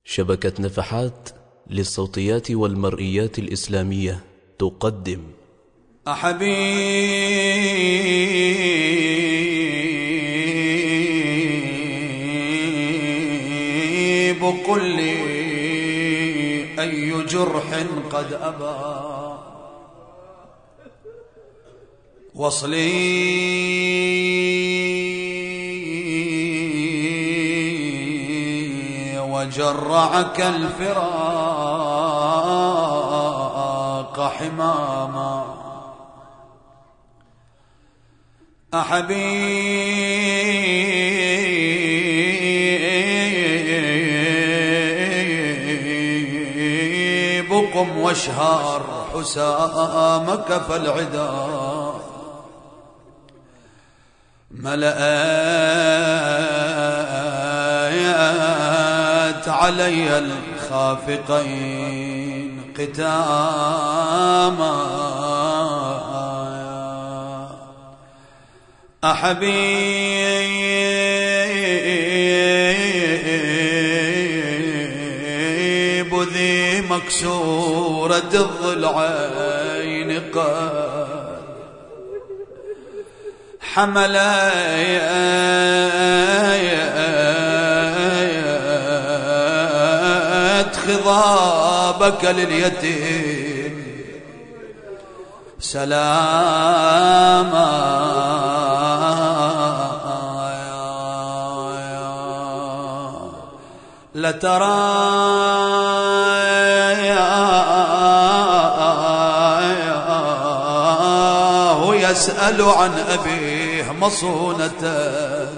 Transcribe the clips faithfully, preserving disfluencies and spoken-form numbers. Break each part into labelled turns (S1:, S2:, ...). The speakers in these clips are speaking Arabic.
S1: شبكة نفحات للصوتيات والمرئيات الإسلامية تقدم
S2: أحبيب قل لي أي جرح قد أبى وصلي وجرعك الفراق حماما أحبيب قم واشهر حسامك فالعدا ملأت علي الخافقين قتاما أحبيب ذي مكسورة الضلعين قد حملت خضابك لليتيم سلاما لترى يسأل عن أبيه مصونة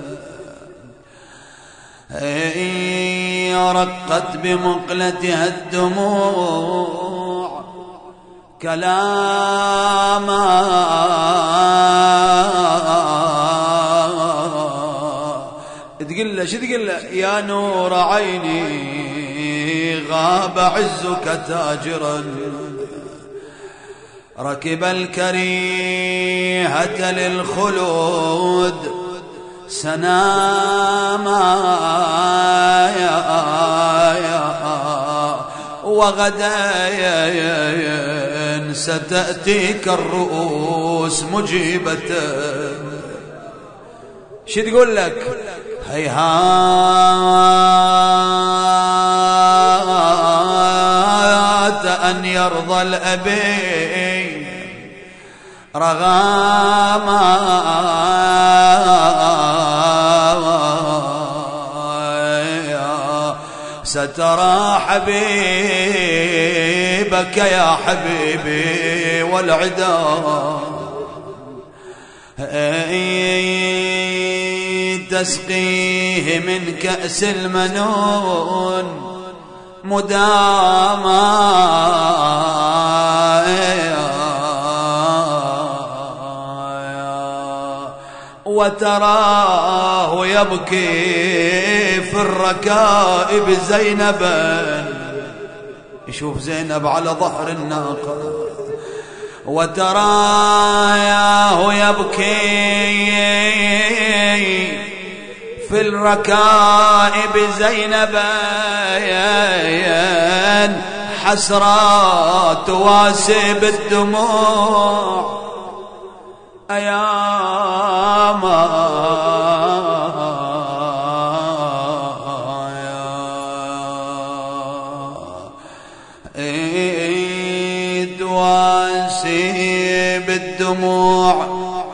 S2: رقت بمقلتها الدموع كلاما تقول له شو تقول له يا نور عيني غاب عزك تاجرا ركب الكريهة للخلود سناما وغدا ستأتيك الرؤوس مجيبة شو تقول لك هيهات أن يرضى الأبي رغاما سترى حبيبك يا حبيبي والعدا تسقيه من كأس المنون مداما وتراه يبكي في الركائب زينبا يشوف زينب على ظهر الناقة وتراه يبكي في الركائب زينبا حسرات تواسي بالدموع أياما تواسي بالدموع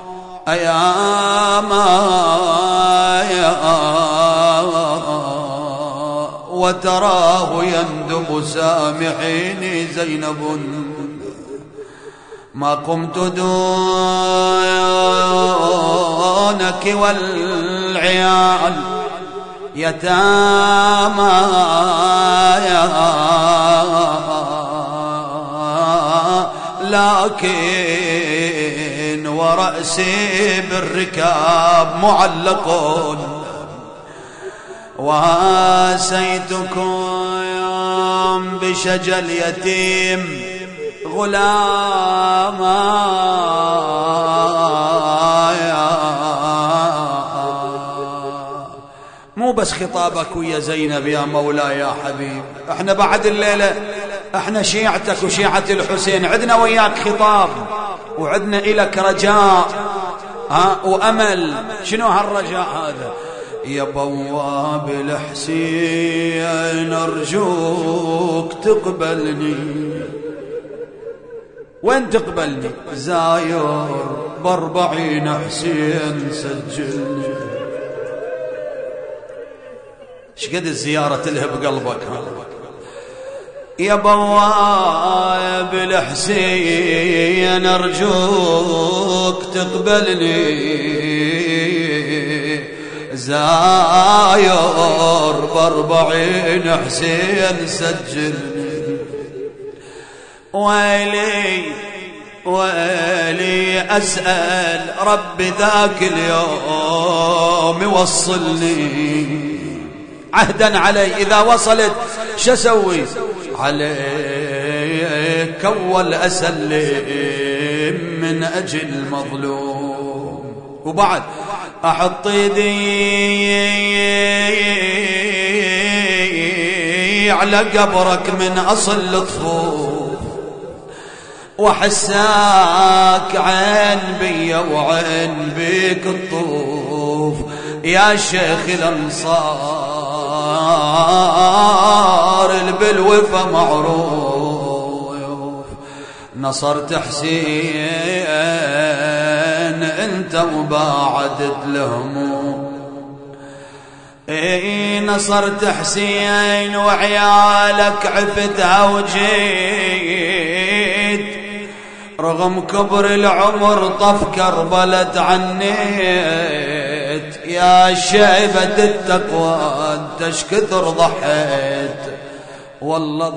S2: أياما وتراه يندب سامحيني زينب ما قمت دونك والعيال يتامى لكن ورأسي بالركاب معلق واسيتكم بشجل يتيم غلاما
S3: مو
S2: بس خطابك ويا زينب يا مولاي يا حبيب، احنا بعد الليلة احنا شيعتك وشيعة الحسين عدنا وياك خطاب وعدنا إلك رجاء ها وأمل. شنو هالرجاء هذا؟ يا بواب الحسين أرجوك تقبلني. وين تقبلني؟ زاير باربعين حسين سجلني. شقد الزيارة تلهب قلبك هذا. يا بواب الحسين أرجوك تقبلني، زاير باربعين حسين سجلني. ويلي ويلي أسأل ربي ذاك اليوم يوصلني، عهدا علي إذا وصلت شسوي عليك أول أسلم من أجل مظلوم. وبعد أحط يدي على قبرك من أصل لطفوف، وحساك عين بي وعين بيك الطوف. يا شيخ الأنصار بالوفا معروف، نصرت حسين انت وباعدت الهموم. اي نصرت حسين وعيالك عفتها وجيت، رغم كبر العمر طف كربلة عنيت. يا شيبة التقوى انت اش كثر ضحيت، والله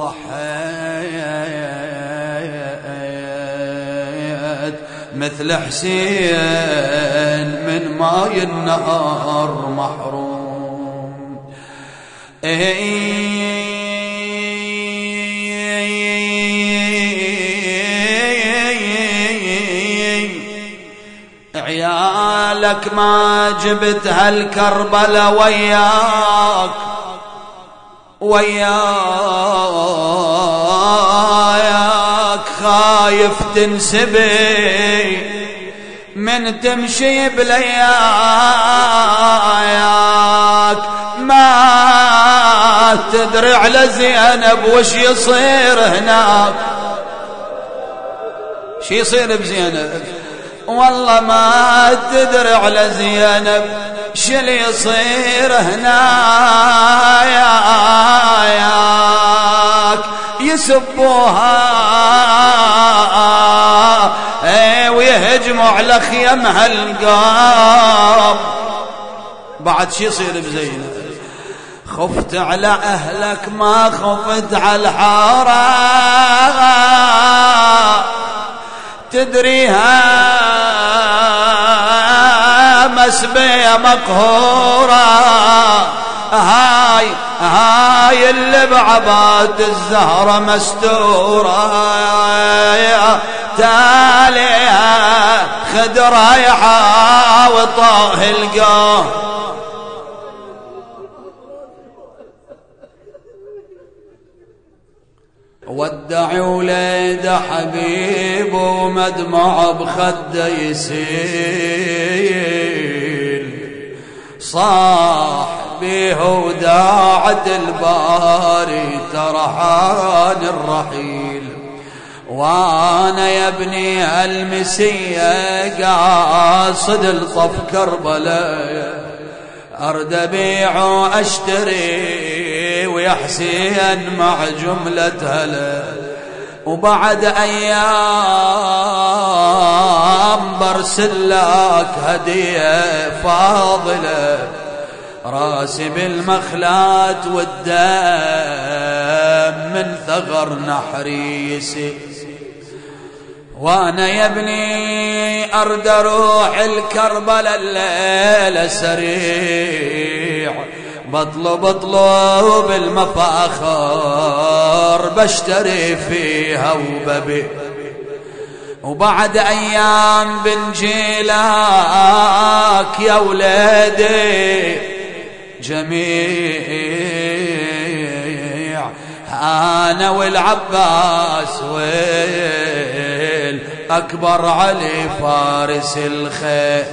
S2: ضحيت مثل حسين من ماي النهر محروم. عيالك ما جبت هالكربلة وياك وياك، خايف تنسبي من تمشي بلياك. ما تدري على زينب وش يصير هناك، شي يصير بزينب؟ والله ما تدري على زينب شل يصير هناك. يسبوها ايه ويهجموا على خيمها القام. بعد شي يصير بزينب؟ خفت على أهلك ما خفت على الحارة، تدريها مسبية مقهورة. هاي هاي اللي بعبات الزهرة مستورة، تاليها خدرة يحاوي طاه القاه. ودع وليد حبيب ومدمع بخده يسيل، صاح بيه وداعد الباري ترحان الرحيل. وانا يا ابني المسية قاصد الطف كربلاء، ارد ابيع واشتري ويا حسين مع جملة هلا. وبعد ايام برسل لك هدية فاضلة، راسي بالمخلات والدم من ثغر نحري يسيل. وانا يا ابني ارد اروح الكربلة الليلة سريع، بطلب اطلب المفاخر بشتري فيها وببيع. وبعد ايام بنجيلك يا ولادي جميع أنا والعباس والأكبر علي فارس الخير.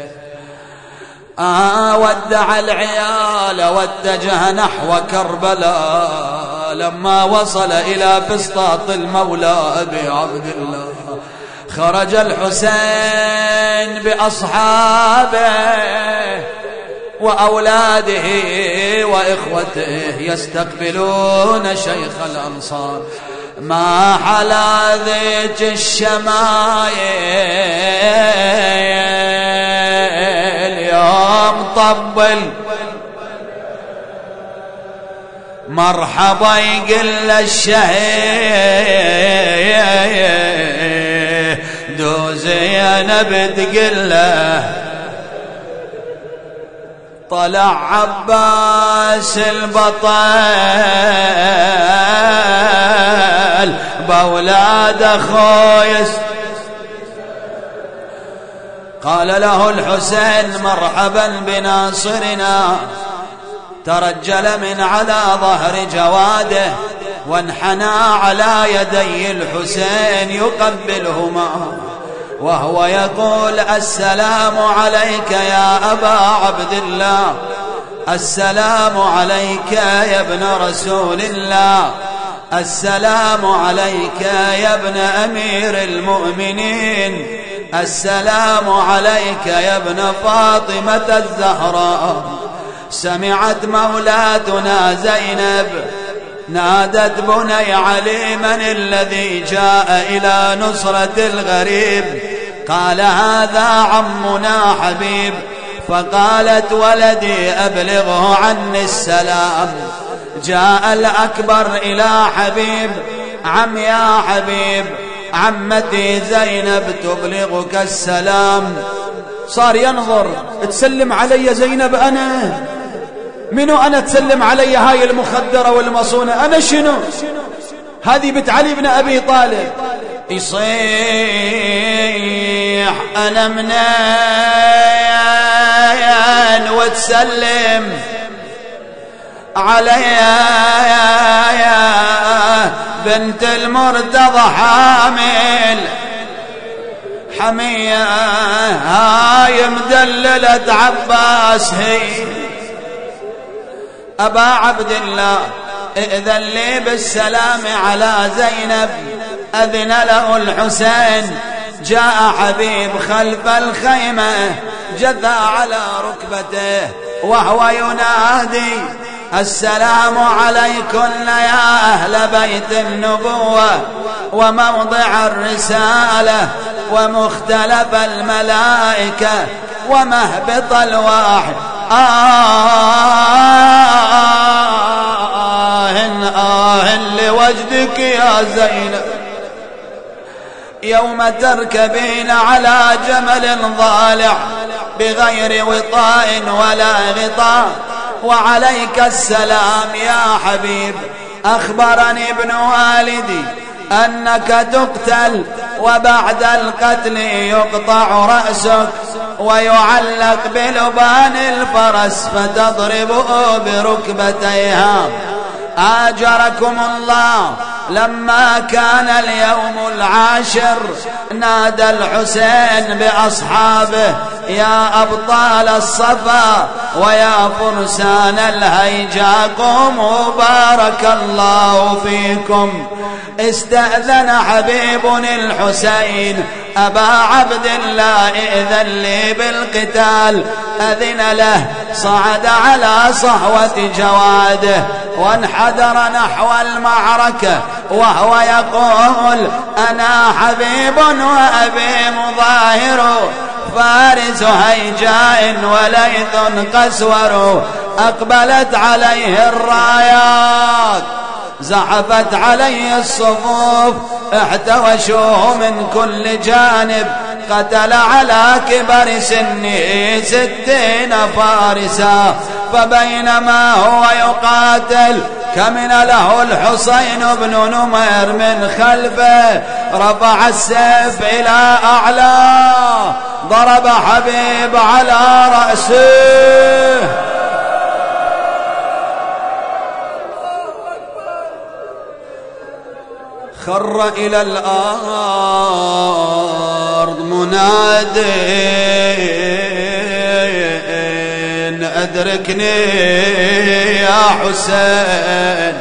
S2: آه ودع العيال واتجه نحو كربلاء، لما وصل إلى فسطاط المولى أبي عبد الله خرج الحسين بأصحابه وأولاده وإخوته يستقبلون شيخ الأنصار. ما حلا ذيك الشمايل يوم طبل مرحبا يقل الشهيد وزينب تقله. طلع عباس البطل بأولاد أخويس، قال له الحسين مرحبا بناصرنا، ترجل من على ظهر جواده وانحنى على يدي الحسين يقبلهما وهو يقول السلام عليك يا أبا عبد الله، السلام عليك يا ابن رسول الله، السلام عليك يا ابن أمير المؤمنين، السلام عليك يا ابن فاطمة الزهراء. سمعت مولاتنا زينب نادت بني علي من الذي جاء إلى نصرة الغريب؟ قال هذا عمنا حبيب. فقالت ولدي أبلغه عني السلام. جاء الأكبر إلى حبيب، عم يا حبيب عمتي زينب تبلغك السلام. صار ينظر، تسلم علي زينب أنا؟ منو أنا تسلم علي هاي المخدرة والمصونة؟ أنا شنو؟ هذه بنت علي بن أبي طالب. يصيح أنا منين وتسلم علي يا بنت المرتضى حامل حمية هاي مدللة عباس هي. أبا عبد الله ائذن لي بالسلام على زينب. أذن له الحسين، جاء حبيب خلف الخيمة جثى على ركبته وهو ينادي السلام عليكن يا أهل بيت النبوة وموضع الرسالة ومختلف الملائكة ومهبط الوحي. آه آه لوجدك يا زينب يوم تركبين على جمل ضالع بغير وطاء ولا غطاء. وعليك السلام يا حبيب. أخبرني ابن والدي أنك تقتل وبعد القتل يقطع رأسك ويعلق بلبان الفرس فتضربه بركبتيها. آجركم الله. لما كان اليوم العاشر نادى الحسين بأصحابه يا أبطال الصفا ويا فرسان الهيجا قوموا بارك الله فيكم. استأذن حبيب الحسين أبا عبد الله ائذن لي بالقتال. أذن له، صعد على صهوة جواده وانحدر نحو المعركة وهو يقول أنا حبيب وأبي مظاهر فارس هيجاء وليث قسور. أقبلت عليه الرايات زحفت عليه الصفوف احتوشوه من كل جانب. قتل على كبر سنه ستين فارسا. فبينما هو يقاتل كمن له الحسين بن نمير من خلفه رفع السيف إلى أعلى ضرب حبيب على رأسه خر إلى الأرض منادٍ أدركني يا حسين.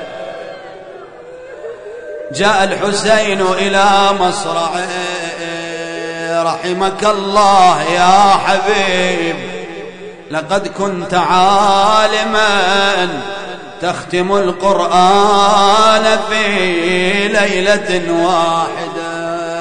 S2: جاء الحسين إلى مصرعه رحمك الله يا حبيب، لقد كنت عالما تختم القرآن في ليلة واحدة.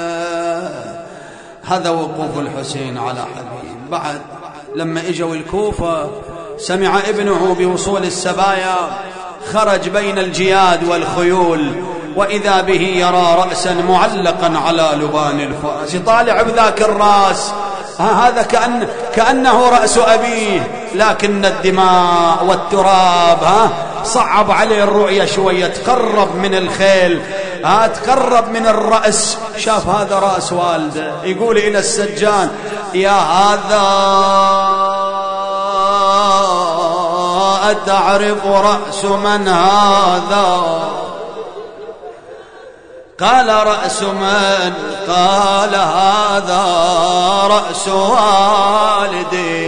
S2: هذا وقوف الحسين على حبيب. بعد لما اجوا الكوفة سمع ابنه بوصول السبايا، خرج بين الجياد والخيول وإذا به يرى رأسا معلقا على لبان الفرس، يطالع بذاك الرأس، هذا كأن كأنه رأس أبيه، لكن الدماء والتراب ها صعب عليه الرؤية شوية، تقرب من الخيل، ها تقرب من الرأس، شاف هذا رأس والده. يقول إلى السجان يا هذا أتعرف رأس من هذا؟ قال رأس من؟ قال هذا رأس والدي.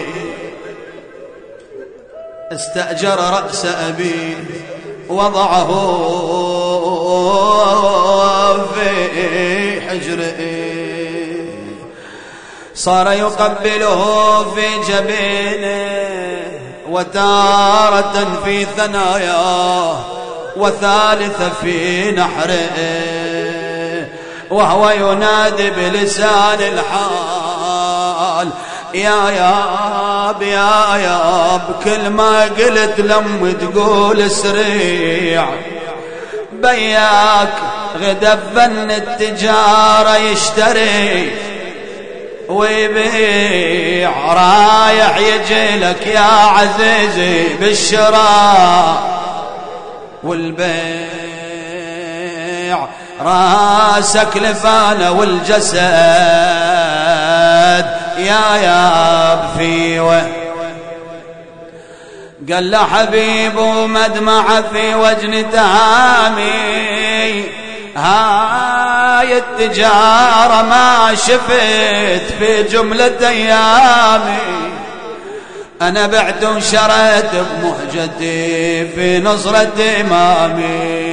S2: استأجر رأس أبيه وضعه في حجره، صار يقبله في جبينه وتارة في ثناياه وثالثة في نحره، وهو ينادي بلسان الحال يا ياب يا ياب. كل ما قلت لم تقول سريع، بياك غدا فن التجارة يشتري ويبيع، رايح يجي لك يا عزيزي بالشراء والبيع، راسك لفانة والجسد يا ياب فيوه. قال له حبيبه مدمع في وجن تهامي، هاي التجارة ما شفت في جملة أيامي، أنا بعت وشريت بمهجتي في نصرة إمامي،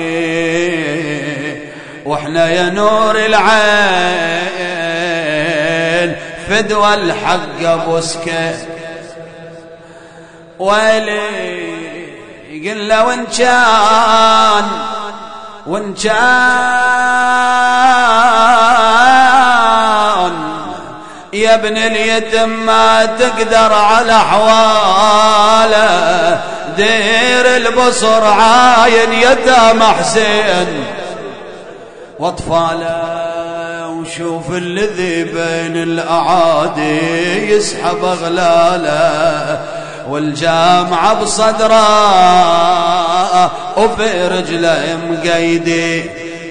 S2: وإحنا يا نور العين فدوى الحق أبوسك. ويلي قل له وإن كان وإن كان يا ابن اليتم ما تقدر على حواله، دير البصر عاين يتام حسين واطفاله، وشوف الذي بين الاعادي يسحب اغلاله، والجامعة بصدره وفي رجله مقيدي.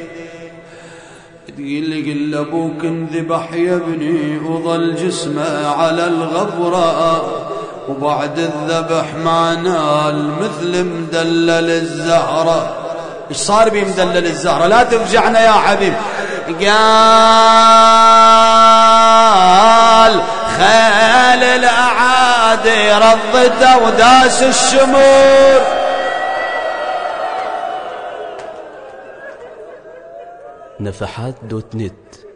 S2: تقول لي قل ابوك انذبح يا ابني وظل جسمه على الغبره، وبعد الذبح ما نال مثل مدلل الزهره. ايش صار بي مدلل الزهره؟ لا تفجعنا يا حبيب. قال خيل الاعادي رضته وداس الشمور،
S1: نفحات دوت نت.